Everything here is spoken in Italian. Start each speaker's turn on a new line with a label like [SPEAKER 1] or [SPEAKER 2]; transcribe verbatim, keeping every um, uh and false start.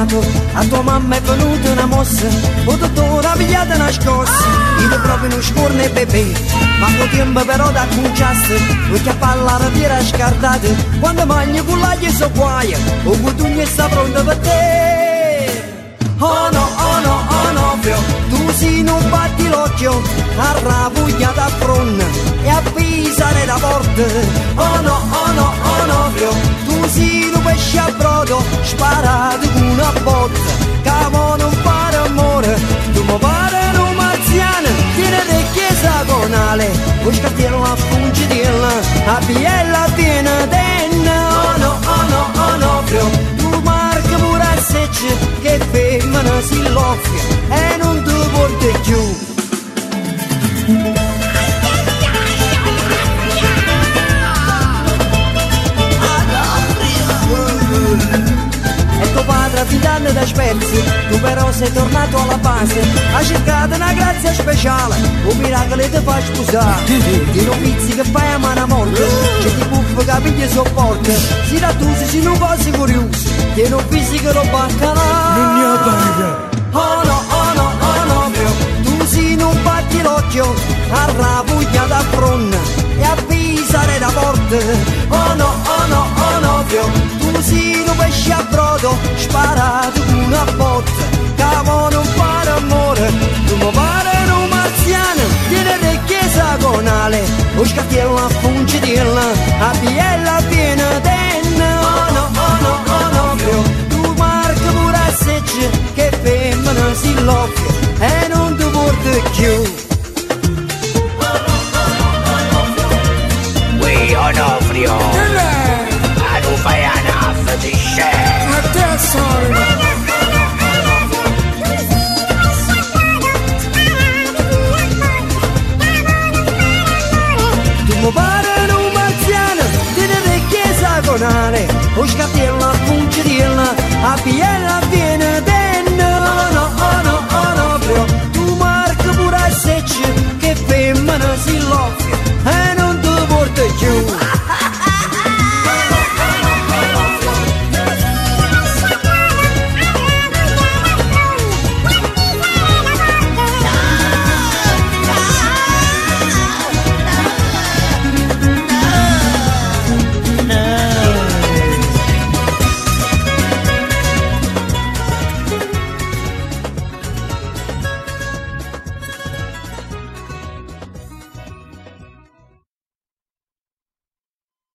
[SPEAKER 1] telefonato, a tua mamma è venuta una mossa, o dottore ha pigliato una scossa, io proprio non scorne bebè, ma con tempo però da conciasse, perché a parlare di era scardata, quando mangi con l'aglio so guaia, o con tu ne sta pronta per te. Oh no, oh no, oh no, fio, tu si non batti l'occhio, a ravuglia da fronna e a pisare da porta. Oh no, oh no, oh no, fio, tu si non pesce a brodo, sparato con una botta, camo non fare amore, tu mi pare un marziano, tiene le chiese agonale, poi scattiamo a fungitella, a biella piena denna. Oh no, oh no, oh no, fio, tu marca pure a secce, che femmina si loffia e non ti porti più. E tuo padre affidando da sperzi, tu però sei tornato alla base, hai cercato una grazia speciale, un miracolo ti fa sposare, ti non pizzi che fai a mano morte, c'è ti buffa capiglia e sopporta, si da tu si non fossi curioso, che non fisico lo baccalà.
[SPEAKER 2] Non ne ha
[SPEAKER 1] Oh no, oh no, oh no, tu si non batti l'occhio, a ravuglia da fronna e a pisare da porta. Oh no, oh no, oh no, tu si non pesci a brodo, sparato con una botta, camo non fare amore, tu mi pare un marziano, tiene le chiese agonale, o scattiamo a fungitella, a biella piena denna. Oh no, oh no, oh no, tu marca pure a secce, che femmina si loffia e non ti porti più.
[SPEAKER 3] Ui, Onofrio, a non fai anaff di scena.
[SPEAKER 2] A te solo.
[SPEAKER 1] Tu mi pare un marziano, tiene le chiese agonale, o scattiamo a fungitella, a biella